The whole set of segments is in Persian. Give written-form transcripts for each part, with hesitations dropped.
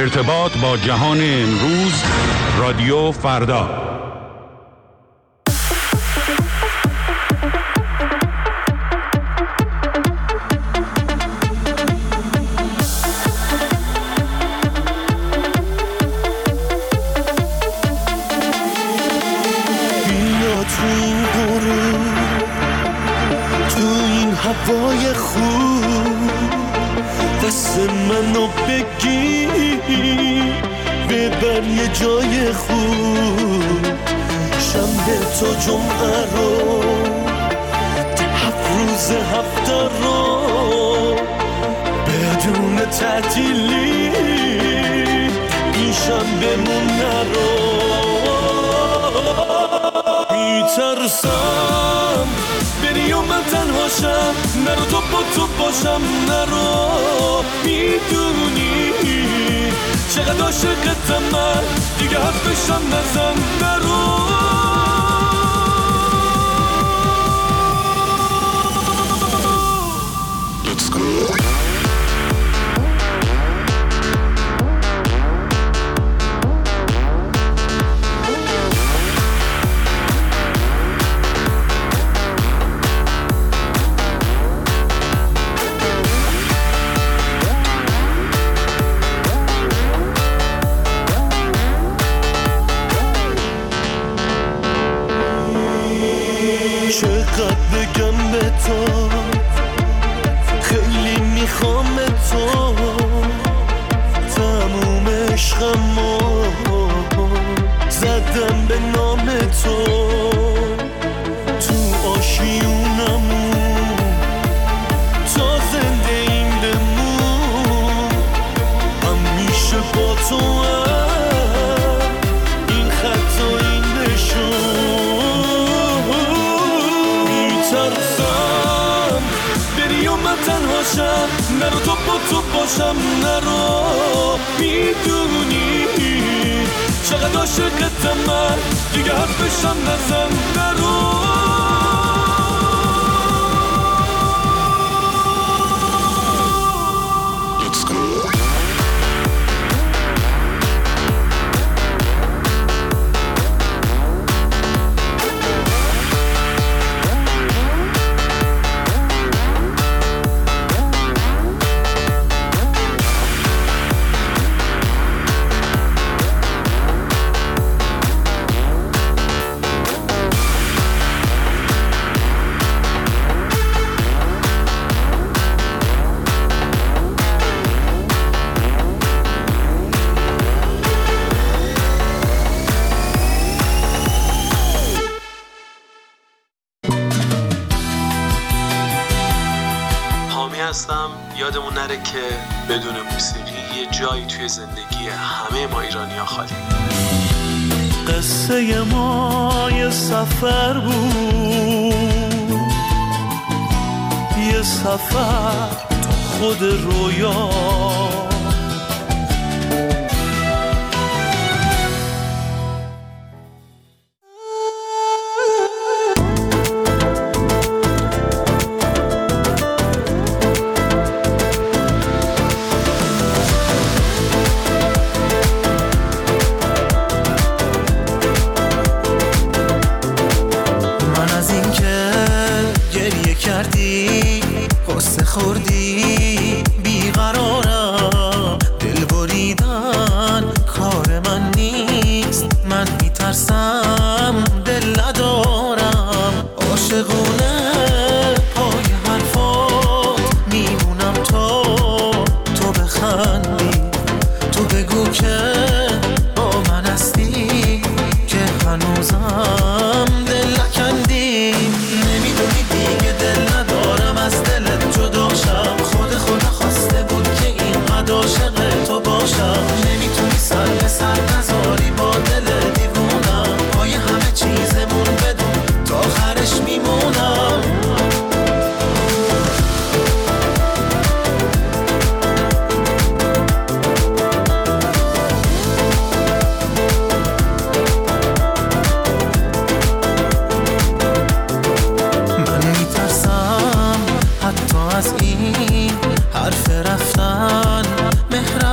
ارتباط با جهان امروز، رادیو فردا. هوای خوب دست منو بگیر ببر یه جای خوب، شنبه تا جمعه رو 7 روز هفته رو بدون تعطیلی این شنبه‌مون نرو. میترسم بری و من تنهاشم، نرو تو با تو باشم، نرو. میدونی چقدر عاشقتم من، دیگه حرفشم نزن، نرو. Let's go. چقدر بگم به تو، خیلی میخوام تو، تموم عشقمو زدم به نام تو، تو آشیونمون تا زنده این بمون، همیشه با تو این خط و این نشون. میترسم بری و من تنهاشم، نرو تو با تو باشم، نرو. میدونی چقدر عاشقتم من، دیگه حرفشم نزن، نرو. یادمون نره که بدون موسیقی یه جایی توی زندگی همه ما ایرانی‌ها خالی. قصه ما یه سفر بود، یه سفر تو خود رویا، خوردی بیقرارم، دل بریدن کار من نیست، من میترسم دل ندارم، عاشقونه پای حرفات میمونم تو بخندی، تو بگو که با من هستی، که هنوزم دل نکندی. نمیدونی دیگه دل ندارم از دلت جداشم، خدا خواسته بود که اینقدر عاشق تو باشم، نمیتونی سر به سر نذاری با دل دیوونم، پای همه چیزمون بدون تا آخرش میمونم. حتی از این حرف رفتن مهر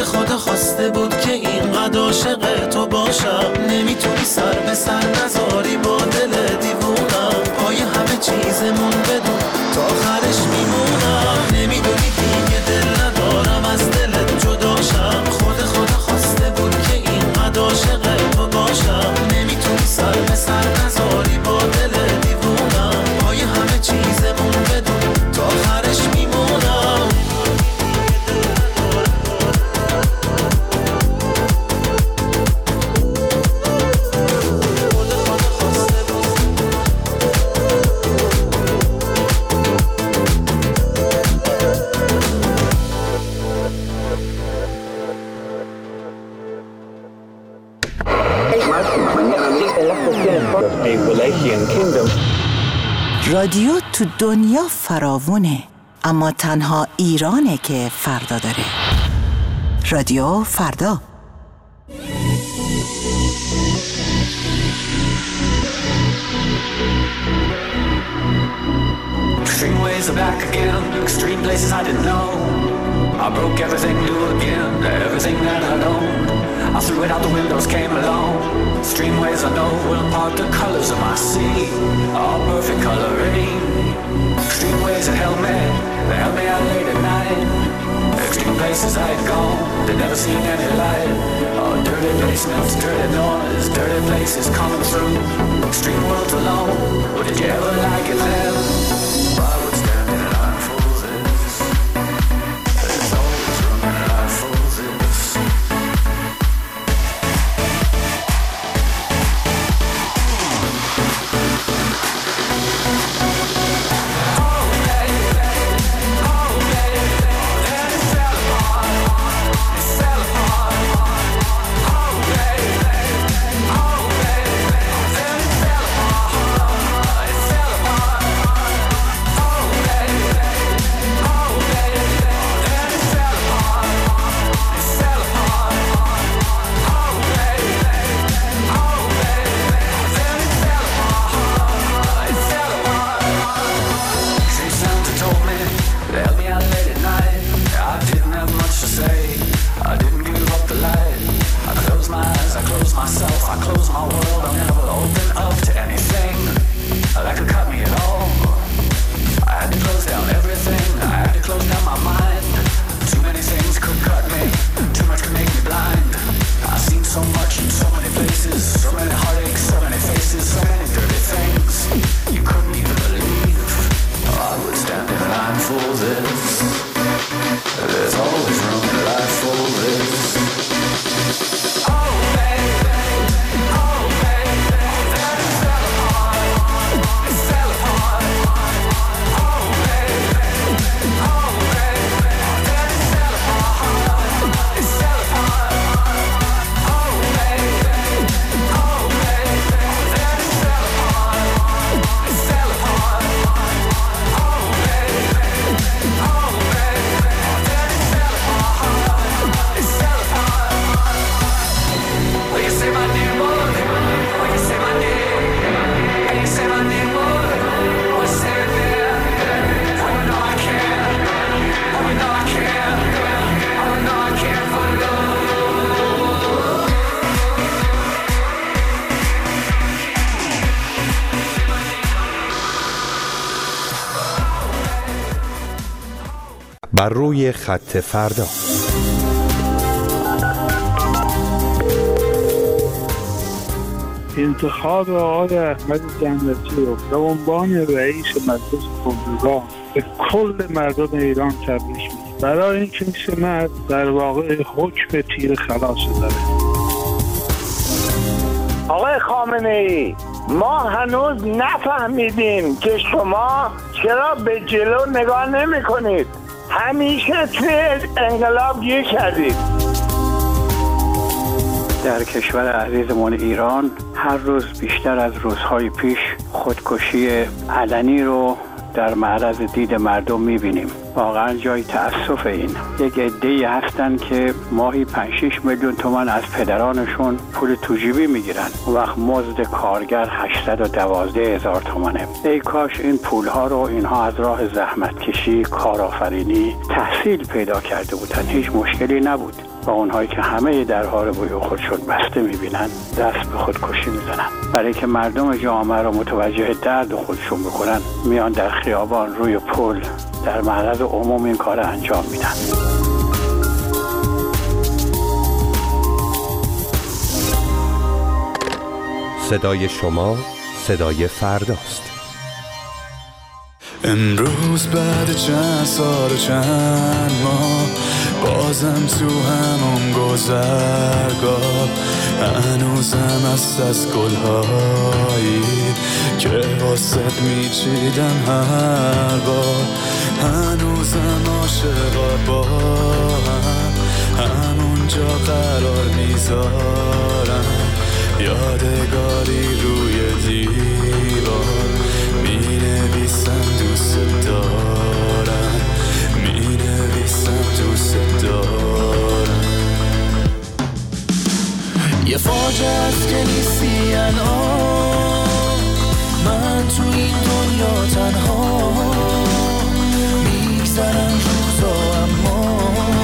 خدا خواسته بود که اینقدر عاشق تو باشم. نمیتونی سر به سر نذاری با دل دیوونم. پای همه چیزمون بدون تا آخرش میمونم. نمیدونی دیگه دل ندارم از دلت جداشم. خدا خواسته بود که اینقدر عاشق تو باشم. نمیتونی سر به سر نذاری با دل دیوونم. پای همه چیزمون بدون تا آخرش میمونم. رادیو تو دنیا فراوونه، اما تنها ایرانه که فردا داره. رادیو فردا. Extreme ways are back again, extreme places I didn't know. I broke everything new again, everything that I'd owned. I threw it out the windows, came along. Extreme ways I know will impart the colors of my sea, all perfect coloring. Extreme ways that held me, they held me out late at night. Extreme places I had gone, they'd never seen any light. Oh, dirty basements, dirty noise, dirty places coming through. Extreme worlds alone, well, did you ever like it there? I would stand in line for this. There's always room in life for this. بر روی خط فردا. انتخاب آقای احمد جنتی رو به عنوان رئیس مجلس خبرگان به کل مردم ایران تبریک میگم، برای اینکه این مرد در واقع حکم تیر خلاص داره. آقای خامنه‌ای، ما هنوز نفهمیدیم که شما چرا به جلو نگاه نمی کنید. همیشه توی انقلاب گیر کردید. در کشور عزیزمون ایران هر روز بیشتر از روزهای پیش خودکشی علنی رو در معرض دید مردم می‌بینیم. واقعا جای تأسف این. یک عده‌ای هستن که ماهی 5-6 میلیون تومان از پدرانشون پول توجیبی میگیرن. اون وقت مزد کارگر 812,000 تومانه. ای کاش این پولها رو اینها از راه زحمت کشی، کارآفرینی، تحصیل پیدا کرده بودن. هیچ مشکلی نبود. و اونهایی که همه درها رو روی خودشون بسته میبینن دست به خودکشی میزنن. برای که مردم جامعه رو متوجه درد خودشون بکنن میان در خیابان، روی پل، در معرض عموم این کار انجام میدن. صدای شما صدای فرداست. امروز بعد چند سال و چند ماه بازم تو همون گذرگاه هنوزم هست از گلهایی که واسط میچیدم هر بار، هنوزم عاشقا با همونجا قرار میذارم، یادگاری روی دیوار مینویسم دوست دارم، مینویسم دوست دارم. یه فاجعه است که نیستی الان، من تو این دنیا تنها میگذرن روزا اما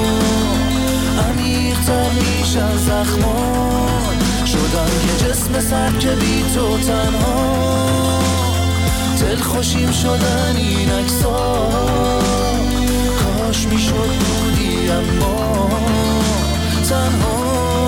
عمیق‌تر میشن زخمان، شدم یه جسم سر که بی تو تنها، دلخوشیم شدن این عکس‌ها، کاش میشد بودی اما تنها.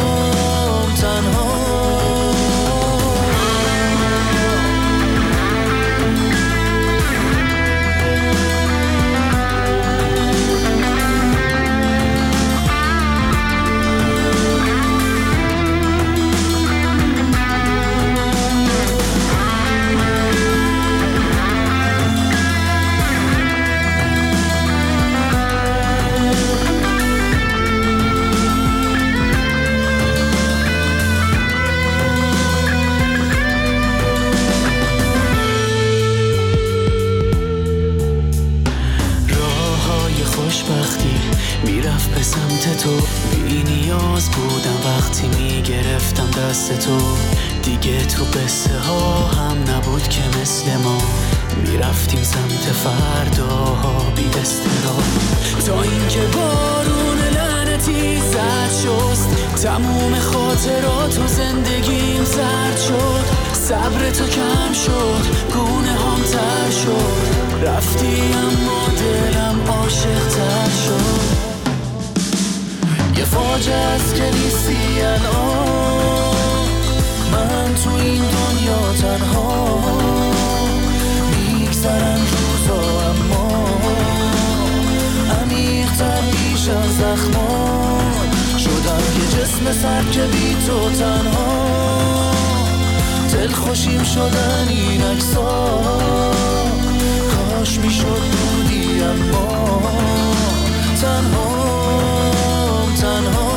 میرفت به سمت تو، بی نیاز بودم وقتی میگرفتم دست تو، دیگه تو قصه ها هم نبود که مثل ما میرفتیم سمت فرداها بی استراحت، تا اینکه بارون لعنتی زد شست، تموم خاطرات و زندگیم زرد شد، صبر تو کم شد، گونه هم تر شد، رفتی اما دلم عاشق تر شد. یه فاجعه است که نیستی الان، من تو این دنیا تنها میگذرن روزا اما عمیق‌تر میشن زخمان، شدم یه جسم سر که بی تو تنها، دلخوشیم شدن این عکس‌ها، کاش میشد بودی اما تنها.